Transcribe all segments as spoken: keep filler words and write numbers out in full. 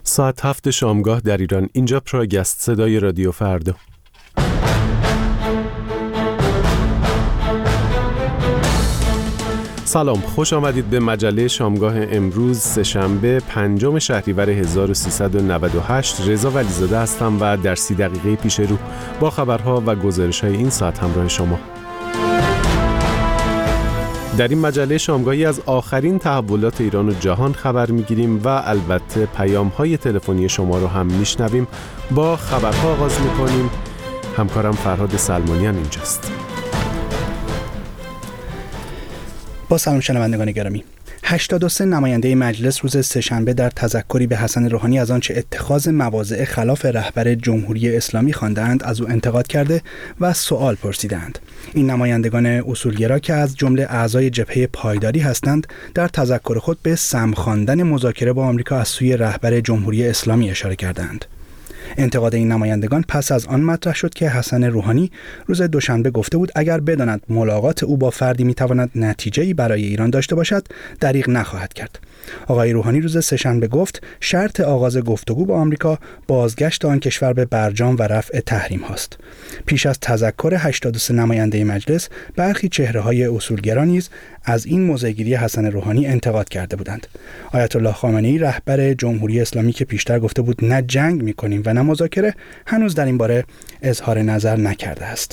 ساعت هفت شامگاه در ایران. اینجا پراگست، صدای رادیو فردا. سلام، خوش آمدید به مجله شامگاه امروز سه‌شنبه پنجم شهریور هزار و سیصد و نود و هشت. رضا ولیزاده هستم و در سی دقیقه پیش رو با خبرها و گزارش‌های این ساعت همراه شما. در این مجله شامگاهی از آخرین تحولات ایران و جهان خبر می‌گیریم و البته پیام‌های تلفنی شما رو هم میشنویم. با خبرها آغاز می‌کنیم. همکارم فرهاد سلمانیان اینجاست. با سلام شنوندگان گرامی. هشتاد و سه نماینده مجلس روز سه‌شنبه در تذکری به حسن روحانی از آنچه اتخاذ مواضع خلاف رهبر جمهوری اسلامی خواندند از او انتقاد کرده و سوال پرسیدند. این نمایندگان اصولگرا که از جمله اعضای جبهه پایداری هستند، در تذکر خود به سم خواندن مذاکره با آمریکا از سوی رهبر جمهوری اسلامی اشاره کردند. انتقاد این نمایندگان پس از آن مطرح شد که حسن روحانی روز دوشنبه گفته بود اگر بداند ملاقات او با فردی میتواند نتیجه‌ای برای ایران داشته باشد، دریغ نخواهد کرد. آقای روحانی روز سه‌شنبه گفت شرط آغاز گفتگو با آمریکا بازگشت آن کشور به برجام و رفع تحریم هاست. پیش از تذکر هشتاد و سه نماینده مجلس، برخی چهره‌های اصولگرا نیز از این موضع‌گیری حسن روحانی انتقاد کرده بودند. آیت الله خامنه‌ای رهبر جمهوری اسلامی که پیشتر گفته بود نه جنگ می‌کنیم و نه مذاکره، هنوز در این باره اظهار نظر نکرده است.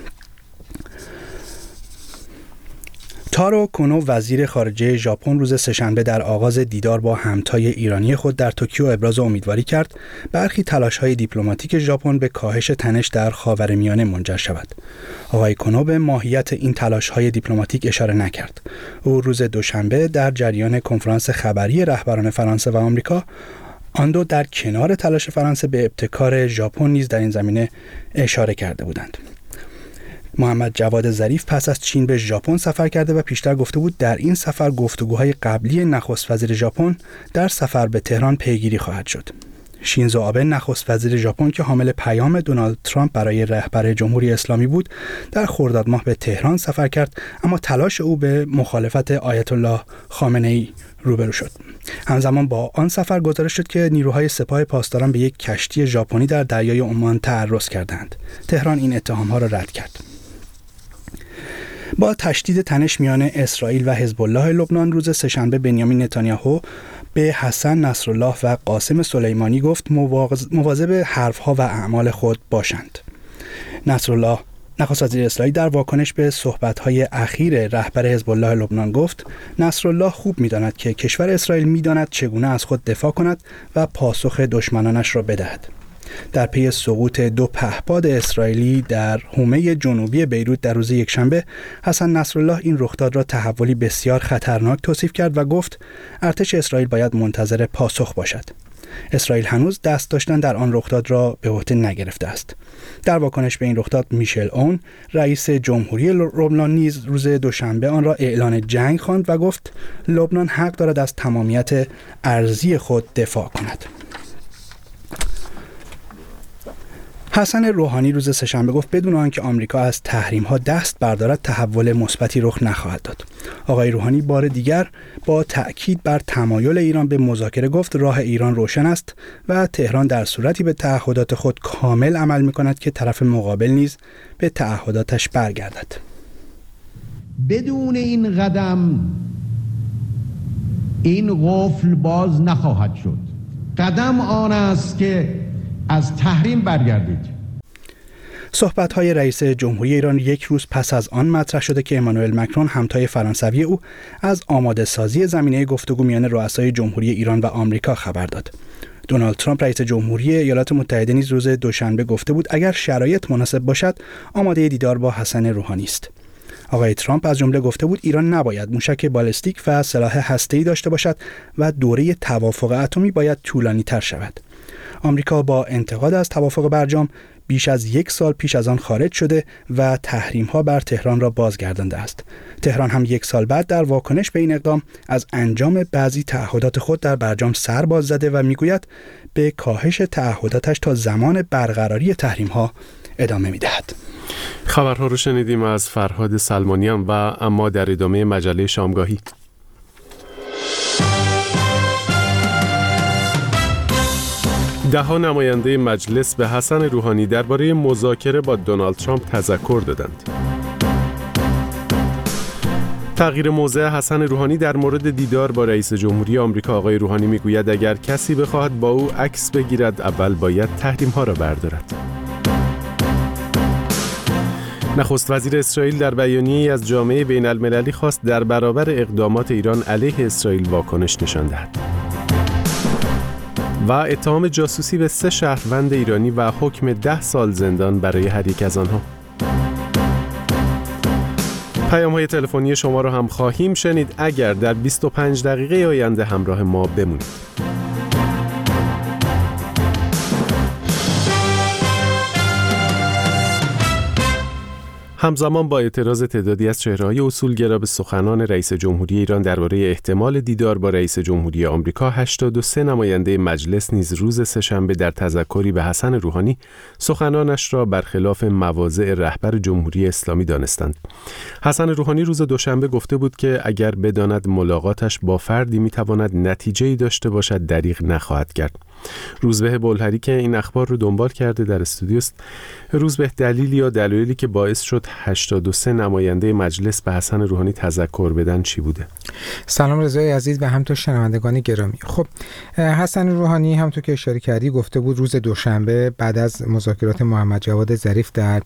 تارو کونو وزیر خارجه ژاپن روز سه‌شنبه در آغاز دیدار با همتای ایرانی خود در توکیو ابراز امیدواری کرد برخی تلاش‌های دیپلماتیک ژاپن به کاهش تنش در خاورمیانه منجر شود. آقای کونو به ماهیت این تلاش‌های دیپلماتیک اشاره نکرد. او روز دوشنبه در جریان کنفرانس خبری رهبران فرانسه و آمریکا آن دو در کنار تلاش فرانسه به ابتکار ژاپن نیز در این زمینه اشاره کرده بودند. محمد جواد ظریف پس از چین به ژاپن سفر کرده و پیشتر گفته بود در این سفر گفتگوهای قبلی نخست وزیر ژاپن در سفر به تهران پیگیری خواهد شد. شینزو آبه نخست وزیر ژاپن که حامل پیام دونالد ترامپ برای رهبر جمهوری اسلامی بود، در خرداد ماه به تهران سفر کرد، اما تلاش او به مخالفت آیت الله خامنه‌ای روبرو شد. همزمان با آن سفر گزارش شد که نیروهای سپاه پاسداران به یک کشتی ژاپنی در دریای عمان تعرض کردند. تهران این اتهام‌ها را رد کرد. با تشدید تنش میان اسرائیل و حزب الله لبنان روز سه‌شنبه بنیامین نتانیاهو به حسن نصرالله و قاسم سلیمانی گفت مواظب حرفها و اعمال خود باشند. نصرالله نخست وزیر اسرائیل در واکنش به صحبت‌های اخیر رهبر حزب الله لبنان گفت نصرالله خوب می‌داند که کشور اسرائیل می‌داند چگونه از خود دفاع کند و پاسخ دشمنانش را بدهد. در پی سقوط دو پهپاد اسرائیلی در حومه جنوبی بیروت در روز یکشنبه، حسن نصرالله این رخداد را تحولی بسیار خطرناک توصیف کرد و گفت ارتش اسرائیل باید منتظر پاسخ باشد. اسرائیل هنوز دست داشتن در آن رخداد را به عهده نگرفته است. در واکنش به این رخداد میشل اون رئیس جمهوری لبنان نیز روز دوشنبه آن را اعلان جنگ خواند و گفت لبنان حق دارد از تمامیت ارضی خود دفاع کند. حسن روحانی روز سه‌شنبه گفت بدون آنکه آمریکا از تحریم‌ها دست بردارد تحول مثبتی رخ نخواهد داد. آقای روحانی بار دیگر با تأکید بر تمایل ایران به مذاکره گفت راه ایران روشن است و تهران در صورتی به تعهدات خود کامل عمل می‌کند که طرف مقابل نیز به تعهداتش برگردد. بدون این قدم این قفل باز نخواهد شد. قدم آن است که از تحریم برگردید. صحبت‌های رئیس جمهوری ایران یک روز پس از آن مطرح شده که امانوئل مکرون همتای فرانسوی او از آماده سازی زمینه گفتگو میان رؤسای جمهوری ایران و آمریکا خبر داد. دونالد ترامپ رئیس جمهوری ایالات متحده نیز روز دوشنبه گفته بود اگر شرایط مناسب باشد آماده دیدار با حسن روحانی است. آقای ترامپ از جمله گفته بود ایران نباید موشک بالستیک و سلاح هسته‌ای داشته باشد و دوره توافق اتمی باید طولانی‌تر شود. آمریکا با انتقاد از توافق برجام بیش از یک سال پیش از آن خارج شده و تحریم‌ها بر تهران را بازگردانده است. تهران هم یک سال بعد در واکنش به این اقدام از انجام بعضی تعهدات خود در برجام سر باز زده و میگوید به کاهش تعهداتش تا زمان برقراری تحریم‌ها ادامه می‌دهد. خبرها رو شنیدیم از فرهاد سلمانیان و اما در ادامه مجله شامگاهی. ده نماینده مجلس به حسن روحانی درباره مذاکره با دونالد ترامپ تذکر دادند. تغییر موضع حسن روحانی در مورد دیدار با رئیس جمهوری آمریکا. آقای روحانی میگوید اگر کسی بخواهد با او عکس بگیرد اول باید تحریم‌ها را بردارد. نخست وزیر اسرائیل در بیانیه‌ای از جامعه بین المللی خواست در برابر اقدامات ایران علیه اسرائیل واکنش نشان دهد. و اتهام جاسوسی به سه شهروند ایرانی و حکم ده سال زندان برای هر یک از آنها. پیام‌های تلفنی شما رو هم خواهیم شنید اگر در بیست و پنج دقیقه آینده همراه ما بمونید. همزمان با اعتراض تعدادی از چهره‌های اصولگرا به سخنان رئیس جمهوری ایران درباره احتمال دیدار با رئیس جمهوری آمریکا، هشتاد و سه نماینده مجلس نیز روز سه‌شنبه در تذکری به حسن روحانی سخنانش را برخلاف مواضع رهبر جمهوری اسلامی دانستند. حسن روحانی روز دوشنبه گفته بود که اگر بداند ملاقاتش با فردی میتواند نتیجه‌ای داشته باشد دریغ نخواهد کرد. روزبه بلهری که این اخبار رو دنبال کرده در استودیو است. روزبه، دلیلی یا دلایلی که باعث شد هشتاد و سه نماینده مجلس به حسن روحانی تذکر بدن چی بوده؟ سلام رضای عزیز و همینطور شنوندگان گرامی. خب حسن روحانی همونطور که اشاره کردی گفته بود روز دوشنبه بعد از مذاکرات محمد جواد ظریف در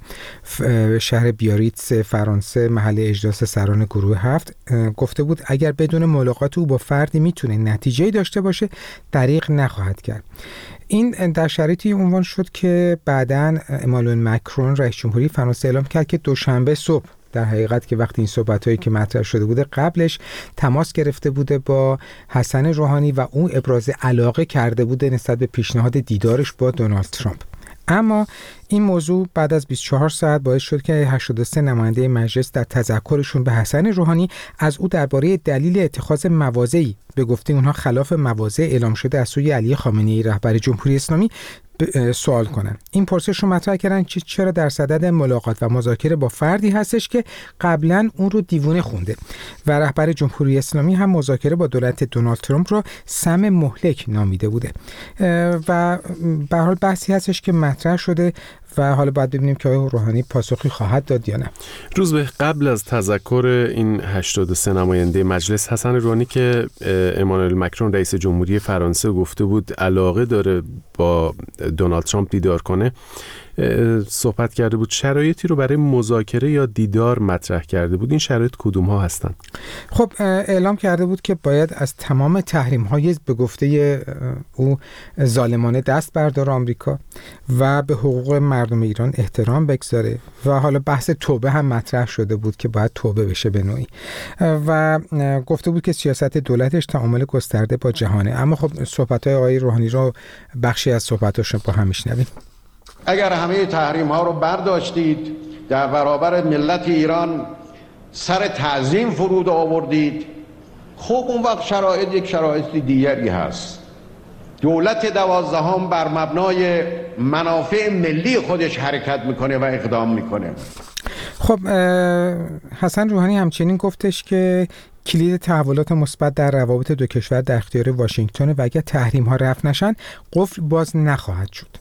شهر بیاریتس فرانسه محل اجلاس سران گروه هفت گفته بود اگر بدون ملاقات او با فردی میتونه نتیجه‌ای داشته باشه دریغ نخواهد کرد. این در شرایطی عنوان شد که بعداً امانوئل مکرون رئیس جمهوری فرانسه اعلام کرد که دوشنبه صبح، در حقیقت که وقتی این صحبت‌هایی که مطرح شده بوده قبلش، تماس گرفته بوده با حسن روحانی و اون ابراز علاقه کرده بوده نسبت به پیشنهاد دیدارش با دونالد ترامپ. اما این موضوع بعد از بیست و چهار ساعت باعث شد که هشتاد و سه نماینده مجلس در تذکرشون به حسن روحانی از او درباره دلیل اتخاذ مواضعی به گفته اونها خلاف مواضع اعلام شده از سوی علی خامنه‌ای رهبر جمهوری اسلامی سوال کنن. این پرسش رو مطرح کردن که چرا در صدد ملاقات و مذاکره با فردی هستش که قبلا اون رو دیوونه خونده و رهبر جمهوری اسلامی هم مذاکره با دولت دونالد ترامپ رو سم مهلک نامیده بوده و به هر حال بحثی هستش که مطرح شده و حالا باید ببینیم که آقای روحانی پاسخی خواهد داد یا نه. روز به قبل از تذکر این هشتاد و سه نماینده مجلس، حسن روحانی که امانوئل مکرون رئیس جمهوری فرانسه گفته بود علاقه داره با دونالد ترامپ دیدار کنه، صحبت کرده بود. شرایطی رو برای مذاکره یا دیدار مطرح کرده بود. این شرایط کدوم ها هستن؟ خب اعلام کرده بود که باید از تمام تحریم های به گفته او ظالمانه دست برداره آمریکا و به حقوق مردم ایران احترام بگذاره و حالا بحث توبه هم مطرح شده بود که باید توبه بشه به نوعی و گفته بود که سیاست دولتش تعامل گسترده با جهانه. اما خب صحبت های آقای روحانی رو بخشی از صحبتاشون با هم میشنویم. اگر همه تحریم ها رو برداشتید، در برابر ملت ایران سر تعظیم فرود آوردید، خب اون وقت شرایط یک شرایط دیگری هست. دولت دوازدهم بر مبنای منافع ملی خودش حرکت میکنه و اقدام میکنه. خب حسن روحانی همچنین گفتش که کلید تحولات مثبت در روابط دو کشور در اختیار واشنگتن و اگر تحریم ها رفع نشن قفل باز نخواهد شد.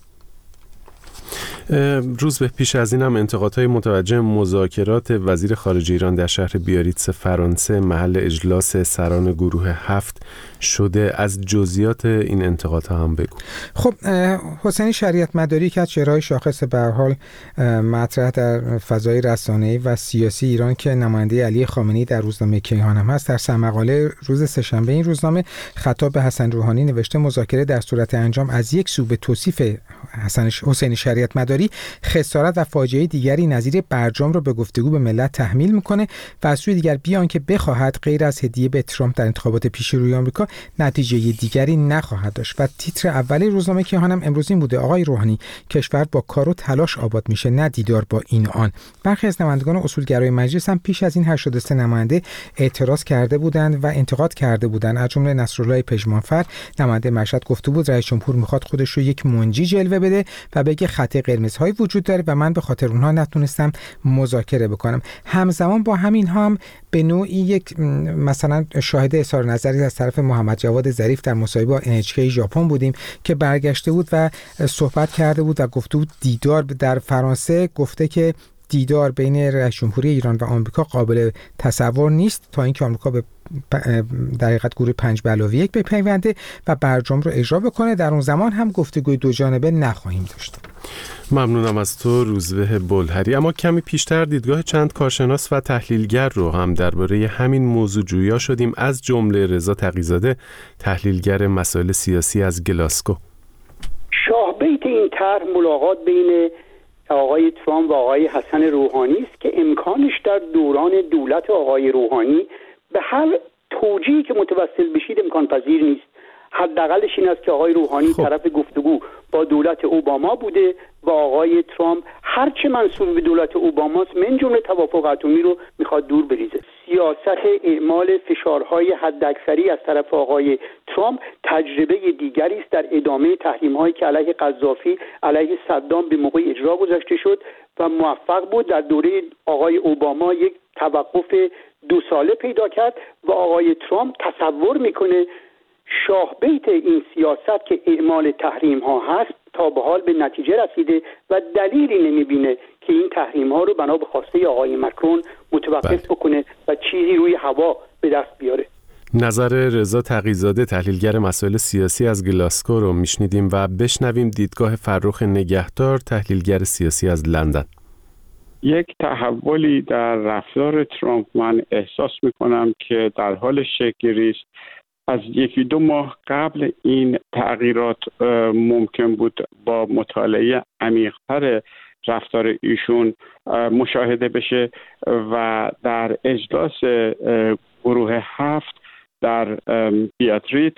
روز به پیش از این هم انتقادهای متوجه مذاکرات وزیر خارجه ایران در شهر بیاریتس فرانسه محل اجلاس سران گروه هفت شده. از جزئیات این انتقادها هم بگو. خب حسین شریعت مداری که از چهره‌های شاخص به هر حال مطرح در فضای رسانه‌ای و سیاسی ایران که نماینده علی خامنه‌ای در روزنامه کیهان هم هست، در سرمقاله روز سه‌شنبه این روزنامه خطاب به حسن روحانی نوشته مذاکره در صورت انجام از یک سو به توصیف حسن حسین شریعت مداری خسارت و فاجعه دیگری نظیر برجام را به گفتگو به ملت تحمیل میکنه و از سوی دیگر بیان که بخواهد غیر از هدیه به ترامپ در انتخابات پیش روی آمریکا نتیجه دیگری نخواهد داشت. و تیتر اولی روزنامه کیهان هم امروز این بوده: آقای روحانی، کشور با کار و تلاش آباد میشه، نه دیدار با این آن. برخی از نمایندگان اصولگرای مجلس هم پیش از این هشتاد و سه نماینده اعتراض کرده بودند و انتقاد کرده بودند. از جمله نصرالله پژمانفر نماینده مشهد گفته بود رئیس جمهور میخواد خودش رو یک منجی جلوه بده و بگه خط قرمز قرمزهایی وجود داره و من به خاطر اونها نتونستم مذاکره بکنم. همزمان با همین هم به نوعی یک مثلا شاهد اظهار نظری از طرف محمد جواد ظریف در مصاحبه با ان اچ کی ژاپن بودیم که برگشته بود و صحبت کرده بود و گفته بود دیدار در فرانسه، گفته که دیدار بین رئیس جمهوری ایران و آمریکا قابل تصور نیست تا اینکه آمریکا به در حقیقت گروه پنج به علاوه یک بپیونده و برجام رو اجرا بکنه. در اون زمان هم گفتگوی دو جانبه نخواهیم داشت. ممنونم از تو روزبه بلهری. اما کمی پیشتر دیدگاه چند کارشناس و تحلیلگر رو هم درباره همین موضوع جویا شدیم، از جمله رضا تقی‌زاده، تحلیلگر مسائل سیاسی از گلاسکو. شاهبیت این طرح ملاقات بین آقای ترامپ و آقای حسن روحانی است که امکانش در دوران دولت آقای روحانی به هر توجیهی که متوسل بشید امکان پذیر نیست. حداقلش این است که آقای روحانی خب. طرف گفتگو با دولت اوباما بوده و آقای ترامپ هرچه منسوب به دولت اوباماست من جمله توافق اتمی رو میخواد دور بریزه. سیاست اعمال فشارهای حداکثری از طرف آقای ترامپ تجربه دیگری است در ادامه تحریم‌هایی که علیه قذافی، علیه صدام به موقع اجرا گذاشته شد و موفق بود در دوره آقای اوباما یک توقف دو ساله پیدا کرد و آقای ترامپ تصور میکنه شاهبیت این سیاست که اعمال تحریم ها هست تا به حال به نتیجه رسیده و دلیلی نمیبینه که این تحریم ها رو بنا به خواسته آقای مکرون متوقف بکنه و چیزی روی هوا به دست بیاره. نظر رضا تقی‌زاده تحلیلگر مسائل سیاسی از گلاسکو رو میشنیدیم و بشنویم دیدگاه فرخ نگهدار، تحلیلگر سیاسی از لندن. یک تحولی در رفتار ترامپ من احساس میکنم که در حال شکل‌گیری است. از یکی دو ماه قبل این تغییرات ممکن بود با مطالعه عمیق‌تر رفتار ایشون مشاهده بشه و در اجلاس گروه هفت در بیاتریتس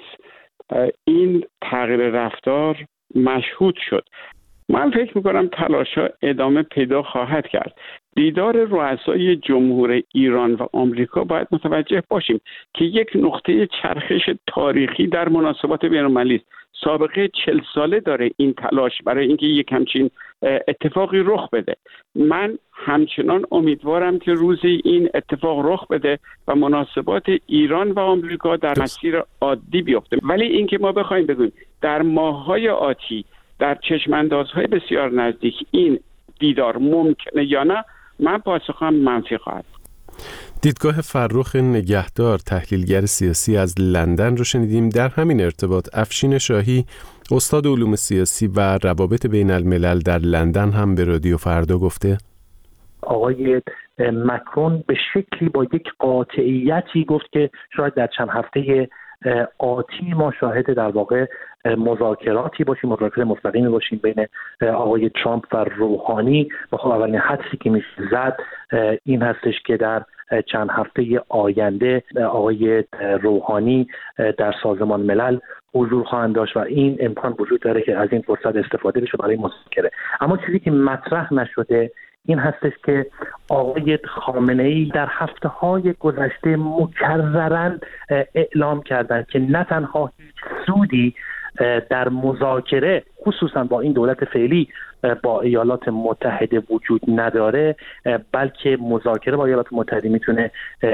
این تغییر رفتار مشهود شد. من فکر میکنم تلاش‌ها ادامه پیدا خواهد کرد. دیدار رؤسای جمهور ایران و آمریکا باید متوجه باشیم که یک نقطه چرخش تاریخی در مناسبات بین‌المللی است. سابقه چهل ساله داره این تلاش برای اینکه یک همچین اتفاقی رخ بده. من همچنان امیدوارم که روزی این اتفاق رخ بده و مناسبات ایران و آمریکا در مسیر عادی بیفته. ولی اینکه ما بخوایم بگوییم در ماه‌های آتی در چشم‌اندازهای بسیار نزدیک این دیدار ممکنه یا نه، من پاسخم منفی خواهد. دیدگاه فرخ نگهدار، تحلیلگر سیاسی از لندن رو شنیدیم. در همین ارتباط افشین شاهی، استاد علوم سیاسی و روابط بین الملل در لندن هم به رادیو فردا گفته آقای مکرون به شکلی با یک قاطعیتی گفت که شاید در چند هفته آتی ما شاهد در واقع مذاکراتی باشیم، مذاکره مستقیمی باشیم بین آقای ترامپ و روحانی. و خب اولین حدسی که میشه زد این هستش که در چند هفته آینده آقای روحانی در سازمان ملل حضور خواهند داشت و این امکان وجود داره که از این فرصت استفاده بشه برای مذاکره. اما چیزی که مطرح نشده این هستش که آقای خامنه‌ای در هفته‌های گذشته مکرراً اعلام کردند که نه تنها هیچ سودی در مذاکره خصوصا با این دولت فعلی با ایالات متحده وجود نداره، بلکه مذاکره با ایالات متحده میتونه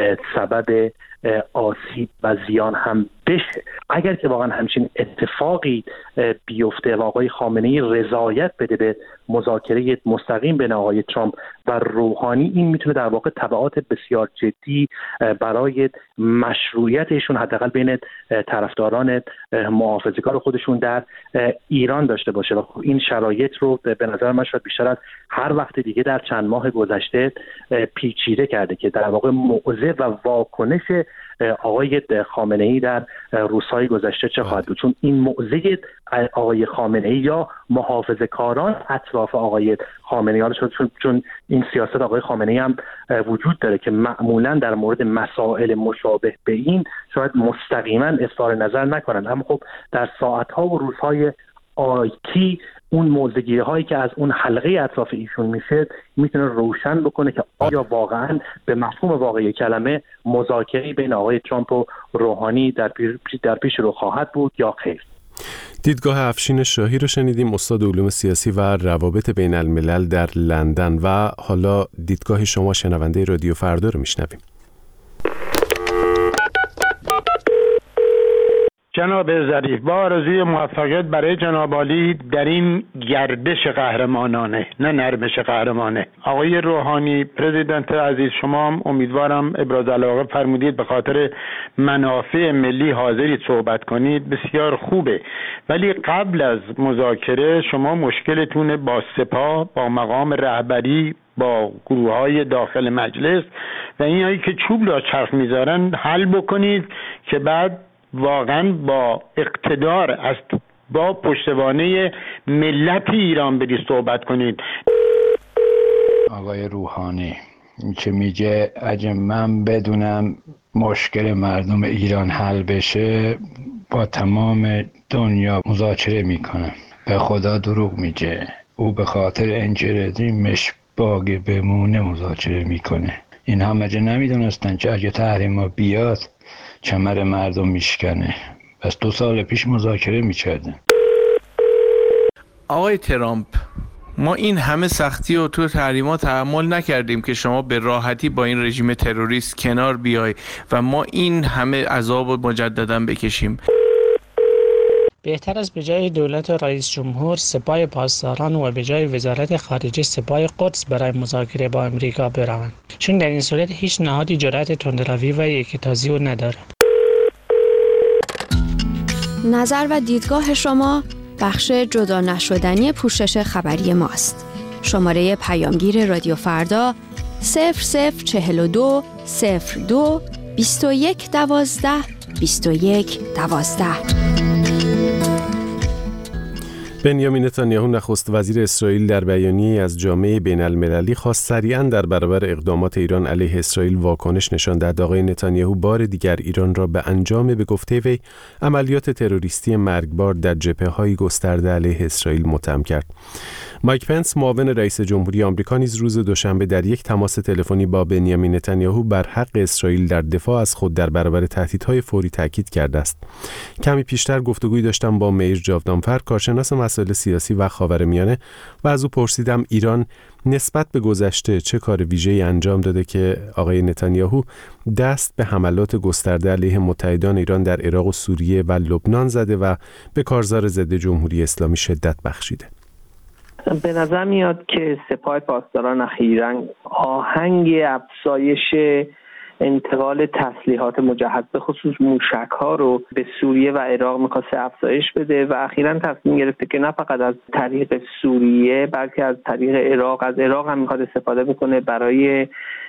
سبب آسیب و زیان هم بشه. اگر که واقعا همچین اتفاقی بیفته و آقای خامنه‌ای رضایت بده به مذاکره مستقیم بین آقای ترامپ و روحانی، این میتونه در واقع تبعات بسیار جدی برای مشروعیت ایشون حداقل بین طرفداران محافظه‌کار خودشون در ایران داشته باشه. و خب این شرایط رو به نظر من شاید بیشتر از هر وقت دیگه در چند ماه گذشته پیچیده کرده که در واقع موضع و واکنش آقای خامنه‌ای در روزهای گذشته چه خواهد بود، چون این موضع آقای خامنه‌ای یا محافظه‌کاران اطراف آقای خامنه‌ای ها شد، چون چون این سیاست آقای خامنه‌ای هم وجود داره که معمولا در مورد مسائل مشابه به این شاید مستقیما اظهار نظر نکنند، اما خب در ساعت‌ها و روزهای آتی اون موضوعگیری هایی که از اون حلقه اطراف ایشون میشه میتونه روشن بکنه که آیا واقعا به مفهوم واقعی کلمه مذاکره بین آقای ترامپ و روحانی در پیش در پیش رو خواهد بود یا خیر. دیدگاه افشین شاهی رو شنیدیم، استاد علوم سیاسی و روابط بین الملل در لندن. و حالا دیدگاه شما شنونده رادیو فردا رو میشنویم. جناب ظریف، با آرزوی موفقیت برای جناب عالی در این گردش قهرمانانه، نه نرمش قهرمانه. آقای روحانی پرزیدنت عزیز، شما هم امیدوارم ابراز علاقه فرمودید به خاطر منافع ملی حاضرید صحبت کنید، بسیار خوبه. ولی قبل از مذاکره شما مشکلتون با سپاه، با مقام رهبری، با گروه‌های داخل مجلس و این هایی که چوب لا چرخ میذارن حل بکنید که بعد واقعا با اقتدار از با پشتوانه ملت ایران برید صحبت کنید. آقای روحانی که میگه اگه من بدونم مشکل مردم ایران حل بشه با تمام دنیا مذاکره میکنم، به خدا دروغ میگه. او به خاطر انجردی مش باقی بمونه مذاکره میکنه. این هم اگه نمیدونستن که اگه تحریم ها بیاد کمر مردم میشکنه، پس دو سال پیش مذاکره میکردن. آقای ترامپ، ما این همه سختی و تو تحریمات تحمل نکردیم که شما به راحتی با این رژیم تروریست کنار بیای و ما این همه عذاب مجددا بکشیم. بهتر است به جای دولت رئیس جمهور سپاه پاسداران و به جای وزارت خارجه سپاه قدس برای مذاکره با امریکا بروند، چون در این صورت هیچ نهادی جرأت تندروی و یکتازی رو نداره. نظر و دیدگاه شما بخش جدا نشدنی پوشش خبری ماست. شماره پیامگیر رادیو فردا صفر صفر چهل و دو صفر دو بیست و یک دوازده بیست و یک دوازده. بنیامین نتانیاهو نخست وزیر اسرائیل در بیانیه‌ای از جامعه بین المللی خواست سریعاً در برابر اقدامات ایران علیه اسرائیل واکنش نشان دهد. آقای نتانیاهو بار دیگر ایران را به انجام به گفته وی عملیات تروریستی مرگبار در جبهه‌های گسترده علیه اسرائیل متهم کرد. مایک پنس معاون رئیس جمهوری آمریکا نیز روز دوشنبه در یک تماس تلفنی با بنیامین نتانیاهو بر حق اسرائیل در دفاع از خود در برابر تهدیدهای فوری تاکید کرده است. کمی پیشتر گفتگویی داشتم با میر جاودانفر، کارشناس مسائل سیاسی و خاورمیانه، و از او پرسیدم ایران نسبت به گذشته چه کار ویژه‌ای انجام داده که آقای نتانیاهو دست به حملات گسترده علیه متحدان ایران در عراق و سوریه و لبنان زده و به کارزار ضد جمهوری اسلامی شدت بخشیده. به نظر میاد که سپاه پاسداران اخیراً آهنگ افزایش انتقال تسلیحات مجهز به خصوص موشک‌ها رو به سوریه و عراق می‌خواسته افزایش بده و اخیراً تصمیم گرفته که نه فقط از طریق سوریه بلکه از طریق عراق از عراق هم می‌خواد استفاده بکنه برای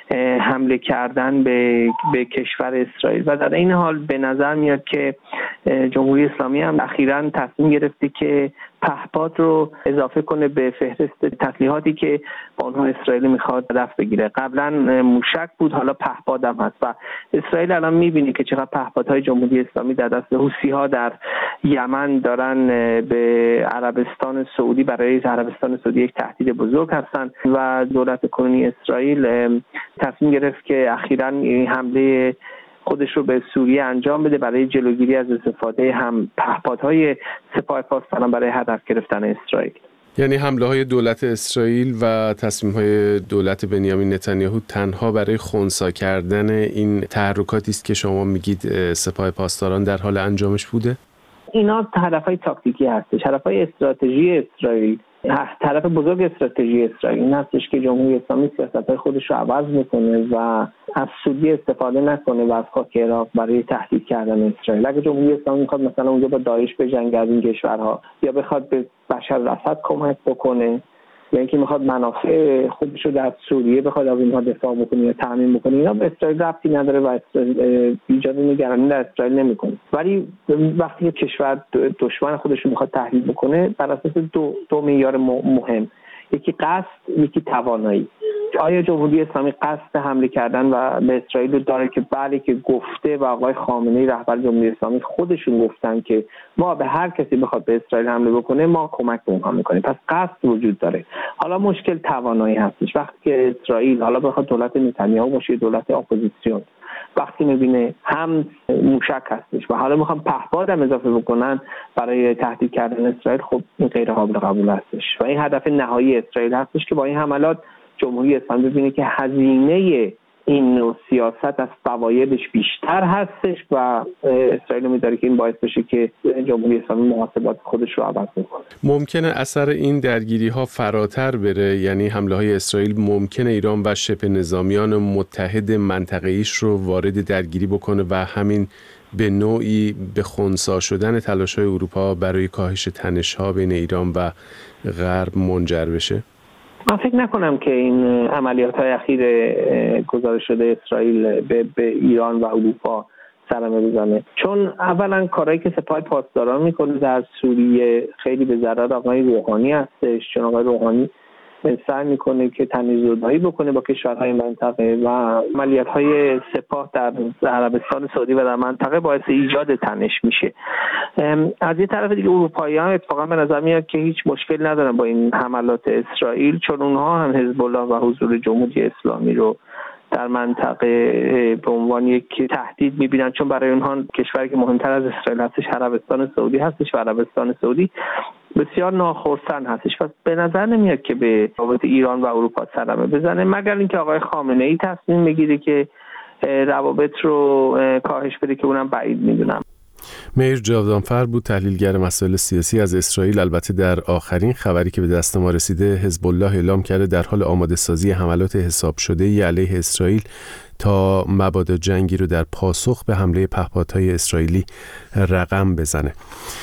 حمله کردن به به کشور اسرائیل. و در این حال به نظر میاد که جمهوری اسلامی هم اخیراً تصمیم گرفته که پهپاد رو اضافه کنه به فهرست تسلیحاتی که با اونها اسرائیل میخواد هدف بگیره. قبلا موشک بود، حالا پهپاد هم هست و اسرائیل الان میبینی که چقدر پهپادهای جمهوری اسلامی در دست حوثی‌ها در یمن دارن به عربستان سعودی، برای عربستان سعودی یک تهدید بزرگ هستن و دولت کنونی اسرائیل تصمیم گرفت که اخیراً این حمله خودش رو به سوریه انجام بده برای جلوگیری از استفاده هم پهپادهای سپاه پاسداران برای هدف گرفتن اسرائیل. یعنی حمله های دولت اسرائیل و تصمیم های دولت بنیامین نتانیاهو تنها برای خنثی کردن این تحرکاتی است که شما میگید سپاه پاسداران در حال انجامش بوده؟ اینا هدفهای تاکتیکی هستش، هدفهای استراتژی اسرائیل. طرف بزرگ استراتژی اسرائیل این هستش که جمهوری اسلامی سیاست‌های خودش رو عوض میکنه و از سوریه استفاده نکنه و از خاک عراق برای تهدید کردن اسرائیل. اگه جمهوری اسلامی میخواد مثلا اونجا با داعش بجنگه از این کشورها، یا بخواد به بشار الاسد کمک بکنه، یا اینکه میخواد منافع خودش رو در سوریه بخواد از اینها دفاع بکنه یا تامین بکنه، اینا به اسرائیل ربطی نداره و ایجاد نگرانی در اسرائیل نمیکنه. ولی وقتی کشور دشمن خودش رو میخواد تحلیل بکنه بر اساس دو دو معیار مهم، یکی قصد، یکی توانایی. آیا جمهوری اسلامی قصد حمله کردن و به اسرائیل داره؟ که بله، که گفته و آقای خامنه‌ای رهبر جمهوری اسلامی خودشون گفتن که ما به هر کسی بخواد به اسرائیل حمله بکنه ما کمک به اونها میکنیم. پس قصد وجود داره. حالا مشکل توانایی هستش. وقتی که اسرائیل حالا بخواد دولت نتانیاهو باشه، دولت اپوزیسیون، وقتی میبینه هم موشک هستش و حالا میخوام پهپاد هم اضافه بکنن برای تهدید کردن اسرائیل، خب این غیر قابل قبول هستش و این هدف نهایی اسرائیل هستش که با این حملات جمهوری اسلامی ببینه که هزینه این نوع سیاست از فوایدش بیشتر هستش و اسرائیل می‌داره که این باعث بشه که جمهوری اسلامی محاسبات خودش رو عوض کنه. ممکنه اثر این درگیری‌ها فراتر بره، یعنی حمله‌های اسرائیل ممکنه ایران و شبه نظامیان متحد منطقه‌ایش رو وارد درگیری بکنه و همین به نوعی به خنثی شدن تلاش‌های اروپا برای کاهش تنش‌ها بین ایران و غرب منجر بشه؟ من فکر نکنم که این عملیات‌های اخیر گزارش شده اسرائیل به, به ایران و اروپا صدمه بزنه، چون اولا کارهایی که سپاه پاسداران میکنه در سوریه خیلی به ضرر آقای روحانی هستش، چون آقای روحانی سعی میکنه که تمیززدایی بکنه با کشورهای منطقه و عملیات‌های سپاه در عربستان سعودی و در منطقه باعث ایجاد تنش میشه. از یه طرف دیگه اروپایی‌ها اتفاقا به نظر میاد که هیچ مشکل ندارن با این حملات اسرائیل، چون اونها هم حزب الله و حضور جمهوری اسلامی رو در منطقه به عنوان یک تهدید میبینن، چون برای اونها کشوری که مهمتر از اسرائیل هستش عربستان سعودی هستش و عربستان سعودی بسیار ناخرسند هستش و به نظر نمیاد که به روابط ایران و اروپا صدمه بزنه، مگر اینکه آقای خامنه‌ای تصمیم بگیره که روابط رو کاهش بده که اونم بعید میدونم. مهر جاودانفر بود، تحلیلگر مسائل سیاسی از اسرائیل. البته در آخرین خبری که به دست ما رسیده، حزب الله اعلام کرده در حال آماده سازی حملات حساب شده علیه اسرائیل تا مبادا جنگی رو در پاسخ به حمله پهپادهای اسرائیلی رقم بزنه.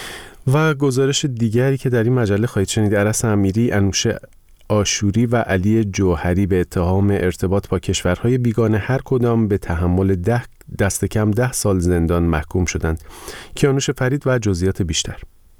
و گزارش دیگری که در این مجله خواهید شنید، عرس امیری، انوشه آشوری و علی جوهری به اتهام ارتباط با کشورهای بیگانه هر کدام به تحمل ده دست کم ده سال زندان محکوم شدند. کیانوش فرید و جزئیات بیشتر.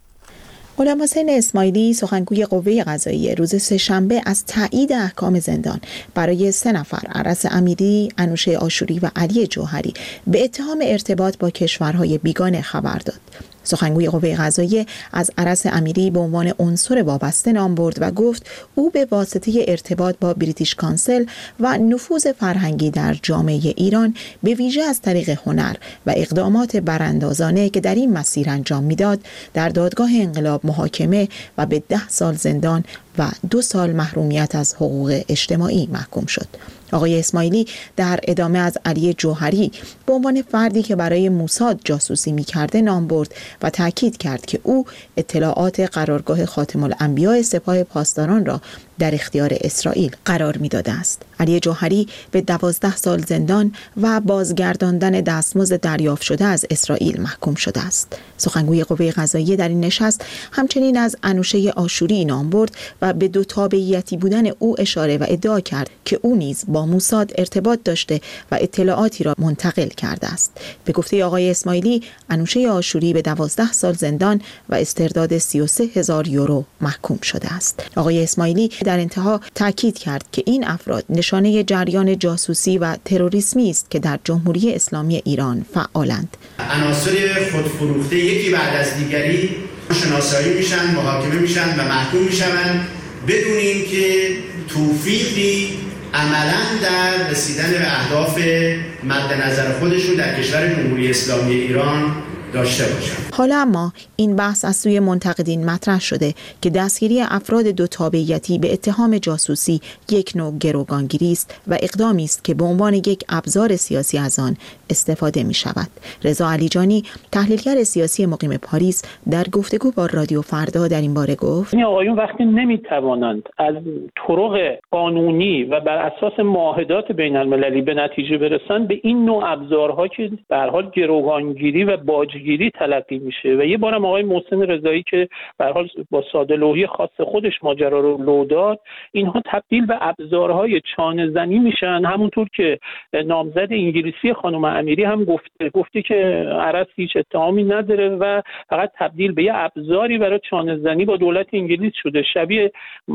غلام حسین اسماعیلی، سخنگوی قوه قضاییه، روز سه‌شنبه از تایید احکام زندان برای سه نفر، عرس امیری، انوشه آشوری و علی جوهری، به اتهام ارتباط با کشورهای بیگانه خبر داد. سخنگوی قوه قضاییه از عرس امیری به عنوان عنصر وابسته نام برد و گفت او به واسطه ارتباط با بریتیش کانسل و نفوذ فرهنگی در جامعه ایران، به ویژه از طریق هنر و اقدامات براندازانه که در این مسیر انجام میداد، در دادگاه انقلاب محاکمه و به ده سال زندان و دو سال محرومیت از حقوق اجتماعی محکوم شد. آقای اسماعیلی در ادامه از علی جوهری به عنوان فردی که برای موساد جاسوسی می‌کرده نام برد و تاکید کرد که او اطلاعات قرارگاه خاتم الانبیاء سپاه پاسداران را در اختیار اسرائیل قرار می‌داده است. علی جوهری به دوازده سال زندان و بازگرداندن دستمزد دریافت شده از اسرائیل محکوم شده است. سخنگوی قوه قضاییه در این نشست همچنین از انوشه آشوری نام برد و به دو تابعیتی بودن او اشاره و ادعا کرد که او نیز با موساد ارتباط داشته و اطلاعاتی را منتقل کرده است. به گفته آقای اسماعیلی، انوشه آشوری به دوازده سال زندان و استرداد سی و سه هزار یورو محکوم شده است. آقای اسماعیلی در انتها تاکید کرد که این افراد نشانه جریان جاسوسی و تروریسمی است که در جمهوری اسلامی ایران فعالند. عناصر خودفروخته یکی بعد از دیگری شناسایی میشن، محاکمه میشن و محکوم میشن بدون اینکه توفیقی عملاً در رسیدن به اهداف مد نظر خودشون در کشور جمهوری اسلامی ایران داشته باشند. حالا اما این بحث از سوی منتقدین مطرح شده که دستگیری افراد دو تابعیتی به اتهام جاسوسی یک نوع گروگانگیری است و اقدامی است که به عنوان یک ابزار سیاسی از آن استفاده می شود. رضا علیجانی، تحلیلگر سیاسی مقیم پاریس، در گفتگو با رادیو فردا در این باره گفت: این آقایون وقتی نمی توانند از طرق قانونی و بر اساس معاهدات بین المللی به نتیجه برسند، به این نوع ابزارها که به هر حال گروگانگیری و باجگیری تلقی میشه. و یه بارم آقای محسن رضایی که به هر حال با ساده‌لوحی خاص خودش ماجرا رو لو داد، اینها تبدیل به ابزارهای چانه زنی میشن. همونطور که نامزد انگلیسی خانم امیری هم گفته گفته که عرس هیچ اتهامی نداره و فقط تبدیل به یه ابزاری برای چانه زنی با دولت انگلیس شده، شبیه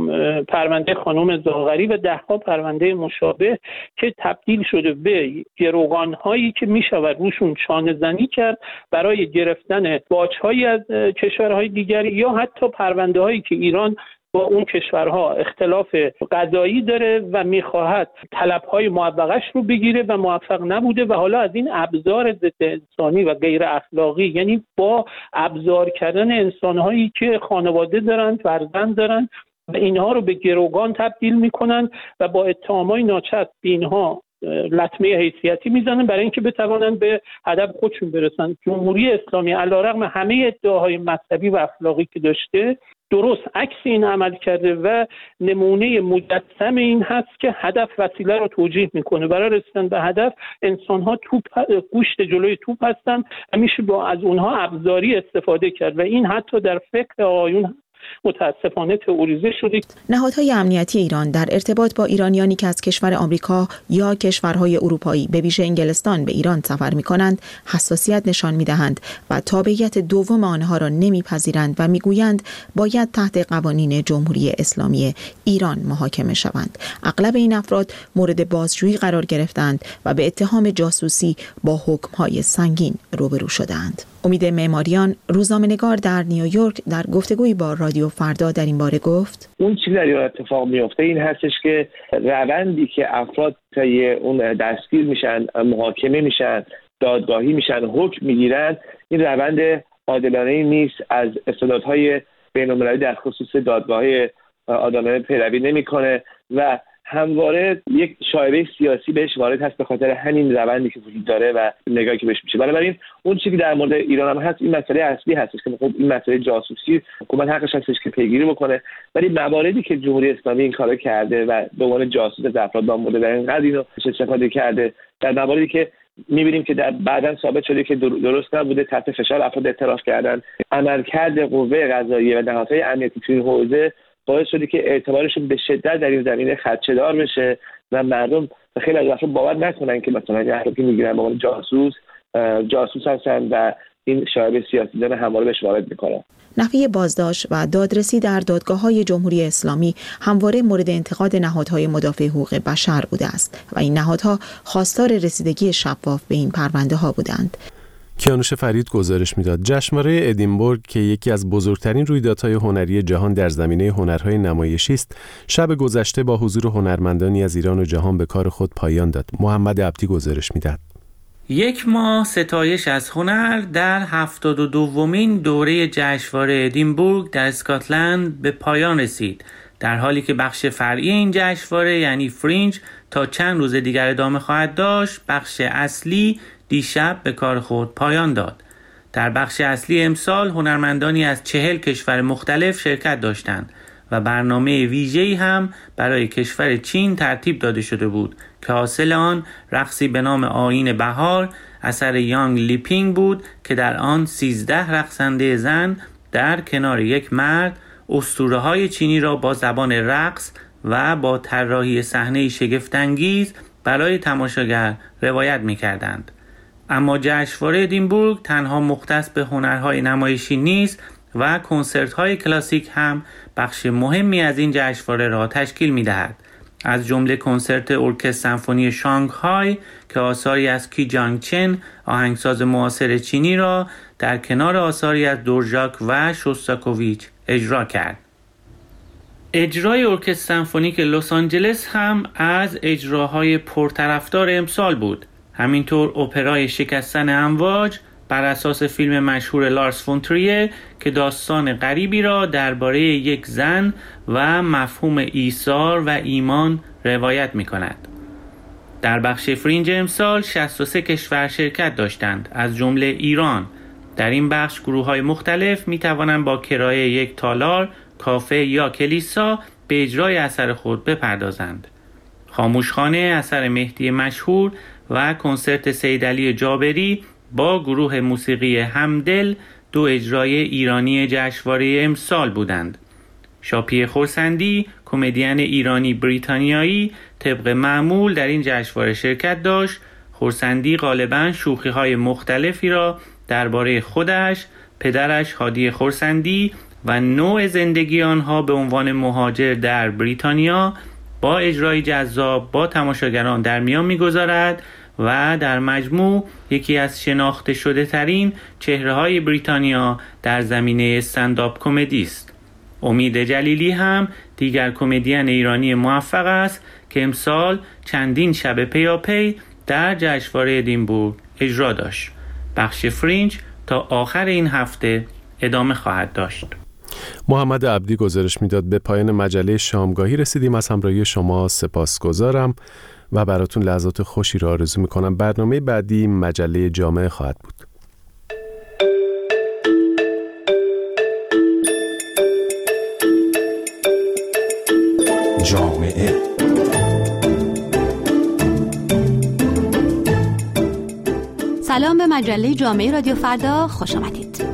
پرونده خانم زاغری و ده‌ها پرونده مشابه که تبدیل شده به گروگان‌هایی که میشود روشون چانه زنی کرد برای گرفتن باج‌هایی از کشورهای دیگری یا حتی پرونده‌هایی که ایران با اون کشورها اختلاف قضایی داره و میخواهد طلبهای موفقش رو بگیره و موفق نبوده و حالا از این ابزار ضد انسانی و غیر اخلاقی، یعنی با ابزار کردن انسانهایی که خانواده دارن، فرزند دارن و اینها رو به گروگان تبدیل میکنن و با اتهامای ناچیز به اینها لطمه حیثیتی میزنن برای اینکه بتوانند به هدف خودشون برسن. جمهوری اسلامی علیرغم همه ادعاهای مذهبی و اخلاقی که داشته، درست عکس این عمل کرده و نمونه مجسم این هست که هدف وسیله رو توجیه میکنه. برای رسیدن به هدف انسان‌ها توپ گوشت جلوی توپ هستن و میشه با از اونها ابزاری استفاده کرد و این حتی در فکر آیون متاسفانه تئوریزه شده. نهادهای امنیتی ایران در ارتباط با ایرانیانی که از کشور آمریکا یا کشورهای اروپایی به ویژه انگلستان به ایران سفر می‌کنند حساسیت نشان می‌دهند و تابعیت دوم آنها را نمی‌پذیرند و می‌گویند باید تحت قوانین جمهوری اسلامی ایران محاکمه شوند. اغلب این افراد مورد بازجویی قرار گرفتند و به اتهام جاسوسی با حکم‌های سنگین روبرو شدند. امید معماریان، روزنامه‌نگار در نیویورک، در گفتگویی با رادیو فردا در این باره گفت: اون چیزی در ایران اتفاق میفته این هستش که روندی که افراد طی اون دستگیر میشن، محاکمه میشن، دادگاهی میشن، حکم میگیرن، این روند عادلانه‌ای نیست. از استعدادهای بین‌المللی در خصوص دادگاه‌های عادلانه پیروی نمیکنه و همواره یک شایبه سیاسی بهش وارد هست به خاطر همین روندی که وجود داره و نگاهی که بهش میشه. بنابراین اون چیزی که در مورد ایران هم هست این مسئله اصلی هستش که خب این مسئله جاسوسی حکومت حقش هستش که پیگیری بکنه، ولی مواردی که جمهوری اسلامی این کارو کرده و به عنوان جاسوس از افراد آمده و اینقدر اینو استفاده کرده، در مواردی که می‌بینیم که در بعداً ثابت شده که درست نبوده، تحت فشار افراد اعتراف کردن، عملکرد قوه قضاییه و نهادهای امنیتی توی این حوزه باعث شده که اعتبارشون به شدت در این زمینه خدشه‌دار بشه و مردم خیلی از افراد باور نکنن که مثلا این افرادی میگیرن به عنوان جاسوس جاسوس هستن و این شایبه سیاسی دارن همواره بهش وارد میکنن. نحوه بازداشت و دادرسی در دادگاه‌های جمهوری اسلامی همواره مورد انتقاد نهادهای مدافع حقوق بشر بوده است و این نهادها خواستار رسیدگی شفاف به این پرونده‌ها بودند. کیانوش فرید گزارش میداد. جشنواره ادینبورگ که یکی از بزرگترین رویدادهای هنری جهان در زمینه هنرهای نمایشی است، شب گذشته با حضور هنرمندانی از ایران و جهان به کار خود پایان داد. محمد عبدی گزارش میداد. یک ماه ستایش از هنر در هفتاد و دومین دوره جشنواره ادینبورگ در اسکاتلند به پایان رسید، در حالی که بخش فرعی این جشنواره یعنی فرینج تا چند روز دیگر ادامه خواهد داشت. بخش اصلی دیشب به کار خود پایان داد. در بخش اصلی امسال هنرمندانی از چهل کشور مختلف شرکت داشتند و برنامه ویژه‌ای هم برای کشور چین ترتیب داده شده بود که حاصل آن رقصی به نام آیین بهار اثر یانگ لیپینگ بود که در آن سیزده رقصنده زن در کنار یک مرد اسطوره‌های چینی را با زبان رقص و با طراحی صحنه‌ای شگفت‌انگیز برای تماشاگر روایت می‌کردند. اما جشنواره ادینبورگ تنها مختص به هنرهای نمایشی نیست و کنسرت‌های کلاسیک هم بخش مهمی از این جشنواره را تشکیل می‌دهد. از جمله کنسرت ارکستر سمفونی شانگهای که آثاری از کی جانگ چن آهنگساز معاصر چینی را در کنار آثاری از دورژاک و شوستاکوویچ اجرا کرد. اجرای ارکستر سمفونیک لس آنجلس هم از اجراهای پرطرفدار امسال بود. همینطور اپرای شکستن امواج بر اساس فیلم مشهور لارس فون تریه که داستان غریبی را درباره یک زن و مفهوم ایثار و ایمان روایت می کند. در بخش فرینج امسال شصت و سه کشور شرکت داشتند، از جمله ایران. در این بخش گروه‌های مختلف می توانند با کرایه یک تالار، کافه یا کلیسا به اجرای اثر خود بپردازند. خاموشخانه اثر مهدی مشهور و کنسرت سید علی جابری با گروه موسیقی همدل دو اجرای ایرانی جشنواره امسال بودند. شاپی خورسندی، کمدین ایرانی بریتانیایی، طبق معمول در این جشنواره شرکت داشت. خورسندی غالباً شوخی‌های مختلفی را درباره خودش، پدرش هادی خورسندی و نوع زندگی آنها به عنوان مهاجر در بریتانیا با اجرای جذاب با تماشاگران در میان می‌گذارد و در مجموع یکی از شناخته شده ترین چهره‌های بریتانیا در زمینه استندآپ کمدی است. امید جلیلی هم دیگر کمدین ایرانی موفق است که امسال چندین شب پیاپی در جشنواره ادینبورگ اجرا داشت. بخش فرینج تا آخر این هفته ادامه خواهد داشت. محمد عبدی گزارش میداد. به پایان مجله شامگاهی رسیدیم. از همراهی شما سپاسگزارم و براتون لحظات خوشی را آرزو میکنم. برنامه بعدی مجله جامعه خواهد بود. جامعه سلام به مجله جامعه رادیو فردا، خوش آمدید.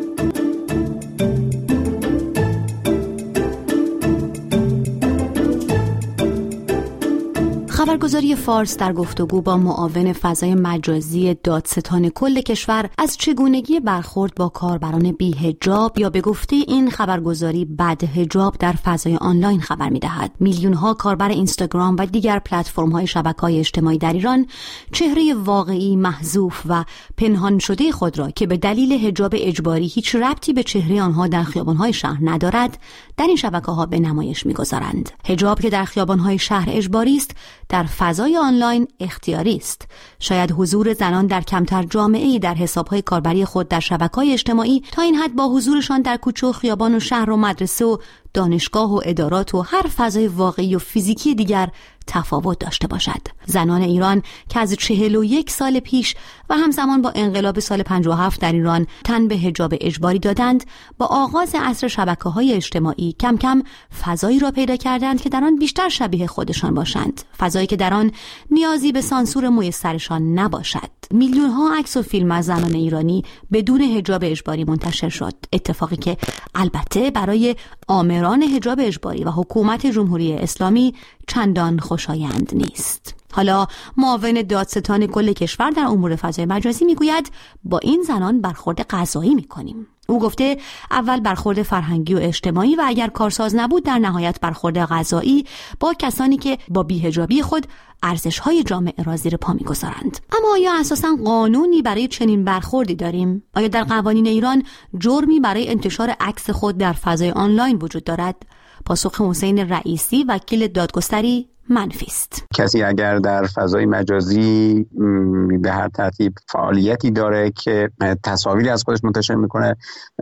خبرگزاری فارس در گفتگو با معاون فضای مجازی دادستان کل کشور از چگونگی برخورد با کاربران بی‌حجاب یا به گفته این خبرگزاری بدحجاب در فضای آنلاین خبر می‌دهد. میلیون‌ها کاربر اینستاگرام و دیگر پلتفرم‌های شبکه‌های اجتماعی در ایران چهره واقعی محذوف و پنهان شده خود را که به دلیل حجاب اجباری هیچ ربطی به چهره آنها در خیابان‌های شهر ندارد، در این شبکه‌ها به نمایش می‌گذارند. حجاب که در خیابان‌های شهر اجباری است، در فضای آنلاین اختیاری است. شاید حضور زنان در کمتر جامعه‌ای در حساب‌های کاربری خود در شبکه‌های اجتماعی تا این حد با حضورشان در کوچه و خیابان و شهر و مدرسه و دانشگاه و ادارات و هر فضای واقعی و فیزیکی دیگر تفاوت داشته باشد. زنان ایران که از چهل و یک سال پیش و همزمان با انقلاب سال پنجاه و هفت در ایران تن به حجاب اجباری دادند، با آغاز عصر شبکه‌های اجتماعی کم کم فضایی را پیدا کردند که در آن بیشتر شبیه خودشان باشند، فضایی که در آن نیازی به سانسور موی سرشان نباشد. میلیون ها عکس و فیلم از زنان ایرانی بدون حجاب اجباری منتشر شد، اتفاقی که البته برای آمران حجاب اجباری و حکومت جمهوری اسلامی چندان خوشایند نیست. حالا معاون دادستان کل کشور در امور فضای مجازی میگوید با این زنان برخورد قضایی میکنیم. او گفته اول برخورد فرهنگی و اجتماعی و اگر کارساز نبود در نهایت برخورد قضایی با کسانی که با بی‌حجابی خود ارزش‌های جامعه را زیر پا می‌گذارند. اما آیا اساساً قانونی برای چنین برخوردی داریم؟ آیا در قوانین ایران جرمی برای انتشار عکس خود در فضای آنلاین وجود دارد؟ پاسخ حسین رئیسی وکیل دادگستری منفی است. کسی اگر در فضای مجازی به هر ترتیب فعالیتی داره که تصاویری از خودش منتشر میکنه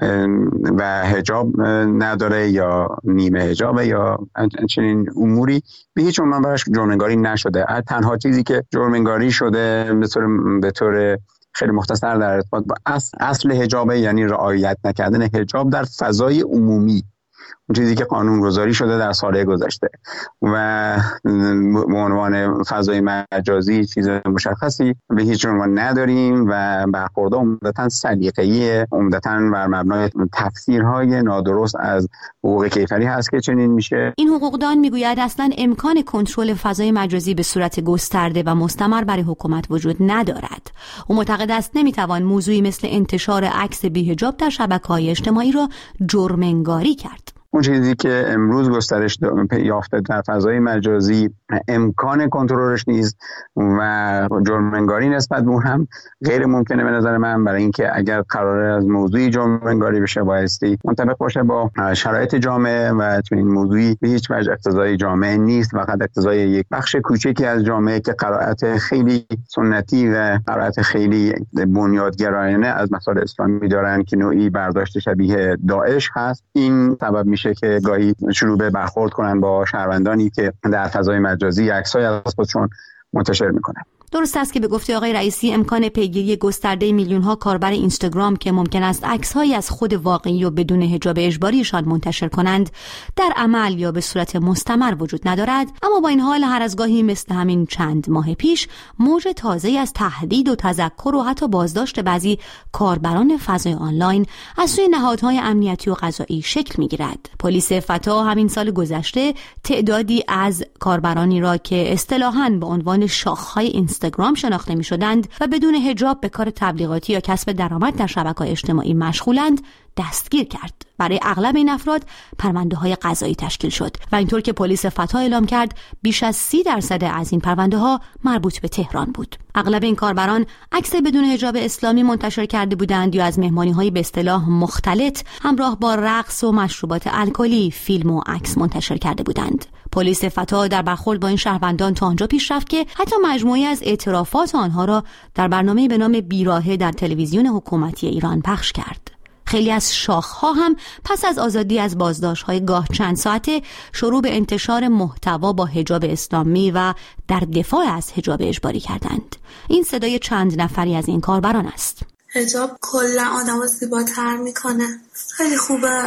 و حجاب نداره یا نیمه حجابه یا چنین اموری، به هیچ عنوان براش جرم‌انگاری نشده. تنها چیزی که جرم‌انگاری شده به طور به طور خیلی مختصر در ارتباط با اصل, اصل حجابه، یعنی رعایت نکردن حجاب در فضای عمومی، اون چیزی که قانون گذاری شده در سال گذشته و به عنوان فضای مجازی چیز مشخصی به هیچ عنوان نداریم و برخوردها عمدتاً سلیقه‌ای، عمدتاً بر مبنای تفسیرهای نادرست از حقوق کیفری هست که چنین میشه. این حقوقدان میگوید اصلاً امکان کنترل فضای مجازی به صورت گسترده و مستمر برای حکومت وجود ندارد. او معتقد است نمیتوان موضوعی مثل انتشار عکس بی‌حجاب در شبکه‌های اجتماعی را جرم‌انگاری کرد. اون چیزی که امروز گسترش یافته در فضای مجازی امکان کنترلش نیست و جرم‌انگاری نسبت به اون هم غیر ممکنه به نظر من، برای اینکه اگر قراره از موضوعی جرم‌انگاری بشه بایستی منطبق باشه با شرایط جامعه و چون این موضوعی به هیچ وجه اقتضای جامعه نیست، فقط اقتضای یک بخش کوچکی از جامعه که قرائت خیلی سنتی و قرائت خیلی بنیادگرایانه از مسائل اسلامی دارن که نوعی برداشت شبیه داعش هست. این سبب میشه که گاهی شروع به برخورد کنن با شهروندانی که در فضای مجازی عکسای از خودشون منتشر میکنن. درست است که به گفته آقای رئیسی امکان پیگیری گسترده میلیون‌ها کاربر اینستاگرام که ممکن است عکس‌هایی از خود واقعی و بدون حجاب اجباریشان منتشر کنند در عمل یا به صورت مستمر وجود ندارد، اما با این حال هر از گاهی مثل همین چند ماه پیش موج تازه‌ای از تهدید و تذکر و حتی بازداشت بعضی کاربران فضای آنلاین از سوی نهادهای امنیتی و قضایی شکل می‌گیرد. پلیس فتا همین سال گذشته تعدادی از کاربرانی را که اصطلاحاً به عنوان شاخ‌های اینستاگرام شناخته می‌شدند و بدون حجاب به کار تبلیغاتی یا کسب درآمد در شبکه‌های اجتماعی مشغولند دستگیر کرد. برای اغلب این افراد پرونده‌های قضایی تشکیل شد و اینطور که پلیس فتا اعلام کرد بیش از سی درصد از این پرونده‌ها مربوط به تهران بود. اغلب این کاربران عکس بدون حجاب اسلامی منتشر کرده بودند یا از مهمانی‌های به اصطلاح مختلط همراه با رقص و مشروبات الکلی فیلم و عکس منتشر کرده بودند. پلیس فتا در برخورد با این شهروندان تا آنجا پیش رفت که حتی مجموعی از اعترافات آنها را در برنامه‌ای به نام بیراهه در تلویزیون حکومتی ایران پخش کرد. خیلی از شاخها هم پس از آزادی از بازداشت‌های گاه چند ساعته شروع به انتشار محتوا با حجاب اسلامی و در دفاع از حجاب اجباری کردند. این صدای چند نفری از این کاربران است. حجاب کلا آدمو زیباتر میکنه. خیلی خوبه.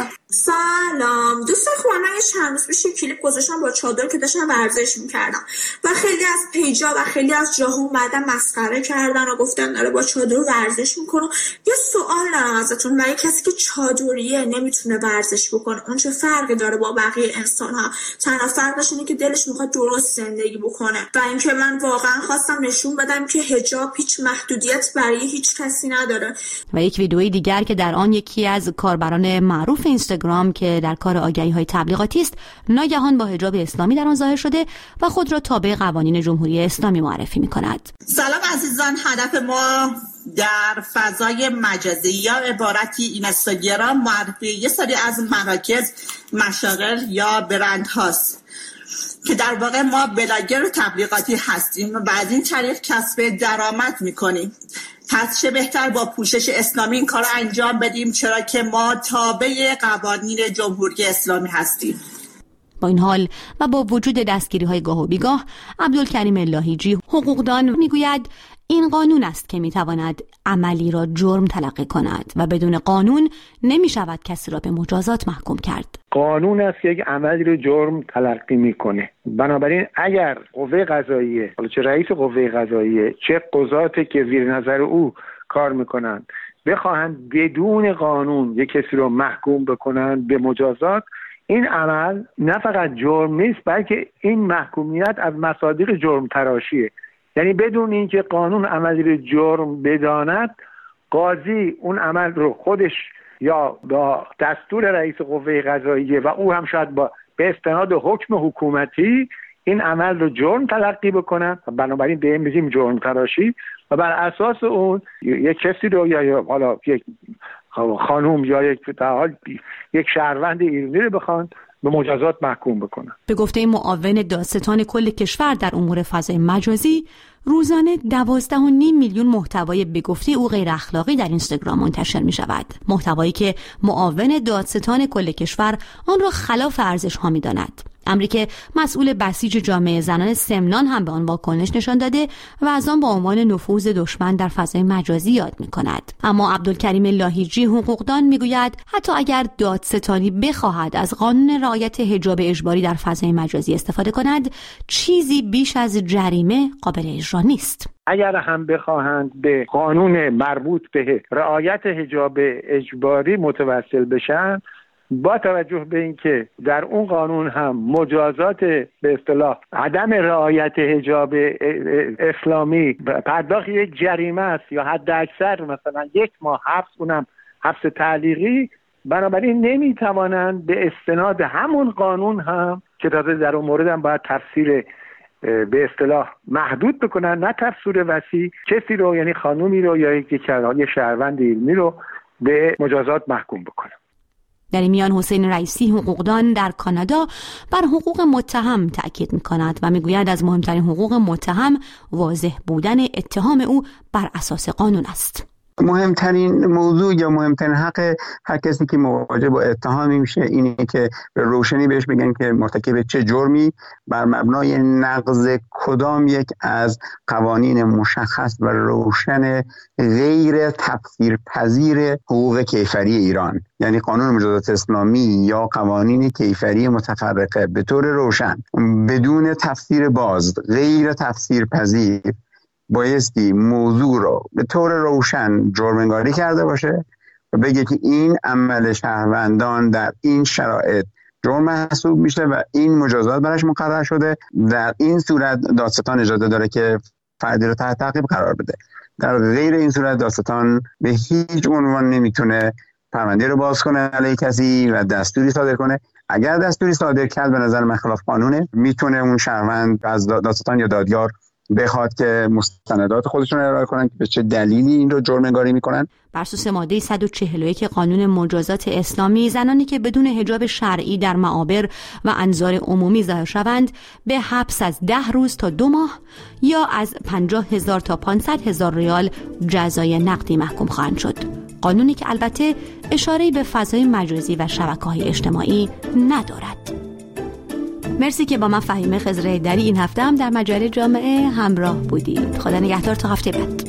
سلام دوستان خوبم. من یه چند روز پیش کلیپ گذاشتم با چادر که داشتم ورزش میکردم و خیلی از پیجا و خیلی از جاها اومدن مسخره کردن و گفتن داره با چادر ورزش میکنه. یه سوال دارم ازتون، برای کسی که چادریه نمیتونه ورزش بکنه اون چه فرقی داره با بقیه انسان ها؟ تنها فرقش اینه که دلش میخواد درست زندگی بکنه و اینکه من واقعا خواستم نشون بدم که حجاب هیچ محدودیت برای هیچ کسی نداره. و یک ویدئوی دیگر که در آن یکی از کاربران معروف اینستاگرام که در کار آگهی‌های تبلیغاتی است ناگهان با حجاب اسلامی در آن ظاهر شده و خود را تابع قوانین جمهوری اسلامی معرفی می‌کند. سلام عزیزان، هدف ما در فضای مجازی یا عبارتی اینستاگرام معرفی یه سری از مراکز، مشاغل یا برند هاست که در واقع ما بلاگر تبلیغاتی هستیم و از این طریق کسب درآمد می‌کنیم. پس چه بهتر با پوشش اسلامی این کار رو انجام بدیم، چرا که ما تابع قوانین جمهوری اسلامی هستیم. با این حال و با وجود دستگیری‌های گاه و بیگاه، عبدالکریم لاهیجی حقوقدان میگوید این قانون است که میتواند عملی را جرم تلقی کند و بدون قانون نمیشود کسی را به مجازات محکوم کرد. قانون است که یک عملی رو جرم تلقی میکنه. بنابراین اگر قوه قضاییه، حالا چه رئیس قوه قضاییه چه قضاتی که زیر نظر او کار میکنند بخواهند بدون قانون یک کسی رو محکوم بکنند به مجازات، این عمل نه فقط جرم نیست بلکه این محکومیت از مصادیق جرم تراشیه. یعنی بدون اینکه قانون عملی رو جرم بداند، قاضی اون عمل رو خودش یا با دستور رئیس قوه قضاییه و او هم شاید با به استناد حکم حکومتی این عمل رو جرم تلقی بکنن و بنابراین به این میگیم جرم تراشی و بر اساس اون یک کسی رو یا حالا یک خانوم یا یک حال یک شهروند ایرانی رو بخوان به مجازات محکوم بکنن. به گفته معاون دادستان کل کشور در امور فضای مجازی، روزانه دوازده و نیم میلیون محتوای به گفته او غیر اخلاقی در اینستاگرام منتشر می شود. محتوایی که معاون دادستان کل کشور آن را خلاف ارزش ها می داند. امری که مسئول بسیج جامعه زنان سمنان هم به آن واکنش نشان داده و از آن با عنوان نفوذ دشمن در فضای مجازی یاد می کند. اما عبدالکریم لاهیجی حقوقدان می گوید حتی اگر دادستانی بخواهد از قانون رعایت حجاب اجباری در فضای مجازی استفاده کند، چیزی بیش از جریمه قابل اجرا نیست. اگر هم بخواهند به قانون مربوط به رعایت حجاب اجباری متوسل بشن، با توجه به اینکه در اون قانون هم مجازات به اصطلاح عدم رعایت حجاب اسلامی پرداخت یک جریمه است یا حد اکثر مثلا یک ماه حبس، اونم حبس تعلیقی، بنابراین نمیتوانند به استناد همون قانون هم که تازه در اون مورد هم باید تفسیر به اصطلاح محدود بکنن نه تفسیر وسیع، کسی رو یعنی خانومی رو یا یک شهروند ایرانی رو به مجازات محکوم بکنن. در این میان حسین رئیسی حقوقدان در کانادا بر حقوق متهم تأکید می‌کند و میگوید از مهمترین حقوق متهم واضح بودن اتهام او بر اساس قانون است. مهمترین موضوع یا مهمترین حق هر کسی که مواجه با اتهامی میشه اینه که به روشنی بهش بگن که مرتکب چه جرمی بر مبنای نقض کدام یک از قوانین مشخص و روشن غیر تفسیر پذیر حقوق کیفری ایران، یعنی قانون مجازات اسلامی یا قوانین کیفری متفرقه به طور روشن بدون تفسیر باز غیر تفسیر پذیر بایستی موضوع رو به طور روشن جرم‌انگاری کرده باشه و بگه که این عمل شهروندان در این شرایط جرم محسوب میشه و این مجازات براش مقرر شده. در این صورت دادستان اجازه داره که فردی رو تحت تعقیب قرار بده. در غیر این صورت دادستان به هیچ عنوان نمیتونه پرونده رو باز کنه علیه کسی و دستوری صادر کنه. اگر دستوری صادر کرد به نظر من خلاف قانونه، میتونه اون شهروند از دادستان یا دادیار بخواد که مستندات خودشون ارائه کنن که به چه دلیلی این رو جرم‌گاری میکنن. بر اساس ماده صد و چهل و یک قانون مجازات اسلامی، زنانی که بدون حجاب شرعی در معابر و انظار عمومی ظاهر شوند به حبس از ده روز تا دو ماه یا از پنجاه هزار تا پانصد هزار ریال جزای نقدی محکوم خواهند شد. قانونی که البته اشاره‌ای به فضای مجازی و شبکه‌های اجتماعی ندارد. مرسی که با من فهیمه خضره‌دری این هفته هم در مجله جامعه همراه بودید. خدا نگهدار تا هفته بعد.